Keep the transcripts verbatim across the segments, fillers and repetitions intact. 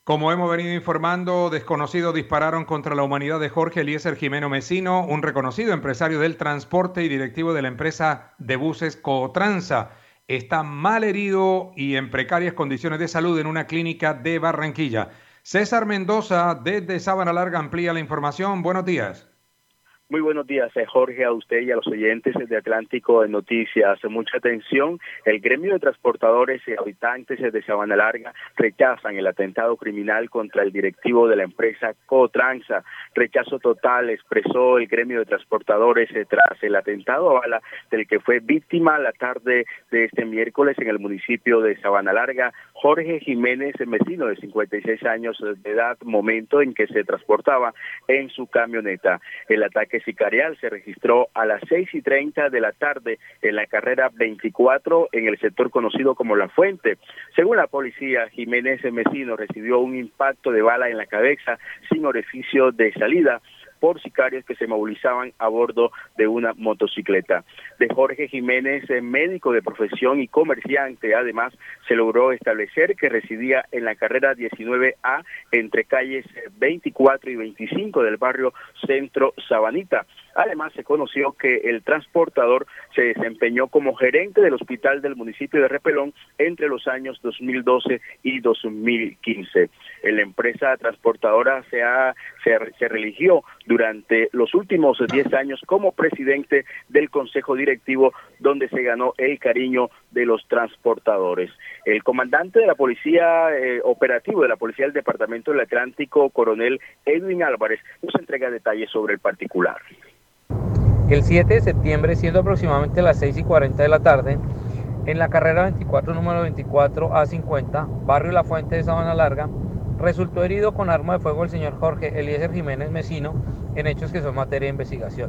Como hemos venido informando, desconocidos dispararon contra la humanidad de Jorge Eliezer Jimeno Mesino, un reconocido empresario del transporte y directivo de la empresa de buses Cotransa. Está mal herido y en precarias condiciones de salud en una clínica de Barranquilla. César Mendoza, desde Sabana Larga, amplía la información. Buenos días. Muy buenos días, eh, Jorge, a usted y a los oyentes de Atlántico de Noticias. Mucha atención, el gremio de transportadores y habitantes de Sabana Larga rechazan el atentado criminal contra el directivo de la empresa Cotransa. Rechazo total expresó el gremio de transportadores eh, tras el atentado a bala del que fue víctima la tarde de este miércoles en el municipio de Sabana Larga Jorge Jiménez Mesino, de cincuenta y seis años de edad, momento en que se transportaba en su camioneta. El ataque sicarial se registró a las seis y treinta de la tarde en la carrera veinticuatro en el sector conocido como La Fuente. Según la policía, Jiménez Mesino recibió un impacto de bala en la cabeza sin orificio de salida por sicarios que se movilizaban a bordo de una motocicleta. De Jorge Jiménez, médico de profesión y comerciante, además se logró establecer que residía en la carrera diecinueve A entre calles veinticuatro y veinticinco del barrio Centro Sabanita. Además, se conoció que el transportador se desempeñó como gerente del hospital del municipio de Repelón entre los años dos mil doce y dos mil quince. En la empresa transportadora se, ha, se, se religió durante los últimos diez años como presidente del consejo directivo, donde se ganó el cariño de los transportadores. El comandante de la policía eh, operativo de la policía del departamento del Atlántico, coronel Edwin Álvarez, nos entrega detalles sobre el particular. El siete de septiembre, siendo aproximadamente las seis y cuarenta de la tarde, en la carrera veinticuatro, número veinticuatro A cincuenta, barrio La Fuente de Sabana Larga, resultó herido con arma de fuego el señor Jorge Eliezer Jiménez Mesino en hechos que son materia de investigación.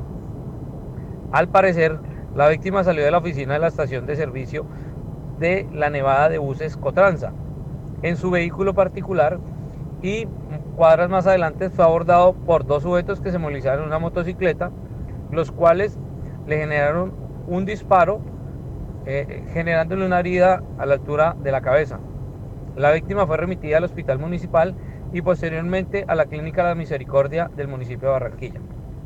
Al parecer, la víctima salió de la oficina de la estación de servicio de la Nevada de Buses Cotransa en su vehículo particular y cuadras más adelante fue abordado por dos sujetos que se movilizaron en una motocicleta, los cuales le generaron un disparo, eh, generándole una herida a la altura de la cabeza. La víctima fue remitida al hospital municipal y posteriormente a la clínica La Misericordia del municipio de Barranquilla.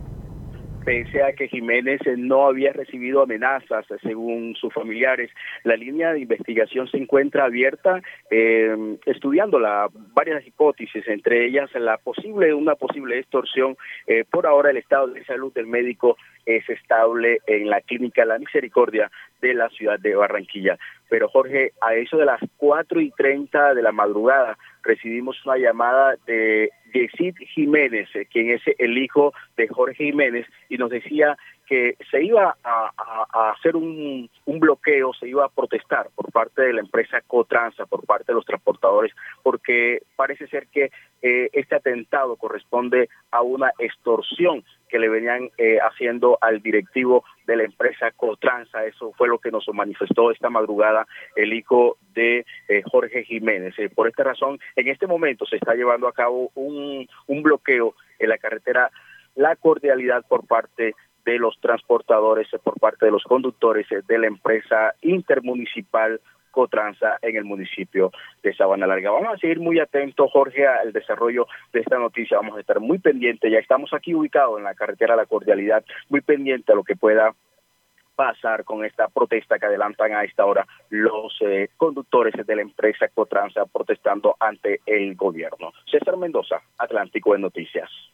Pese a que Jiménez no había recibido amenazas, según sus familiares, la línea de investigación se encuentra abierta, eh, estudiando la, varias hipótesis, entre ellas la posible, una posible extorsión. Eh, por ahora el estado de salud del médico es estable en la clínica La Misericordia de la ciudad de Barranquilla. Pero Jorge, a eso de las cuatro y treinta de la madrugada recibimos una llamada de Yesid Jiménez, quien es el hijo de Jorge Jiménez, y nos decía que se iba a, a, a hacer un, un bloqueo, se iba a protestar por parte de la empresa Cotransa, por parte de los transportadores, porque parece ser que eh, este atentado corresponde a una extorsión que le venían eh, haciendo al directivo de la empresa Cotransa. Eso fue lo que nos manifestó esta madrugada el hijo de eh, Jorge Jiménez. Eh, por esta razón, en este momento se está llevando a cabo un, un bloqueo en la carretera La Cordialidad por parte de los transportadores, por parte de los conductores de la empresa intermunicipal Cotransa en el municipio de Sabana Larga. Vamos a seguir muy atentos, Jorge, al desarrollo de esta noticia. Vamos a estar muy pendientes. Ya estamos aquí ubicados en la carretera La Cordialidad, muy pendiente a lo que pueda pasar con esta protesta que adelantan a esta hora los eh, conductores de la empresa Cotransa protestando ante el gobierno. César Mendoza, Atlántico de Noticias.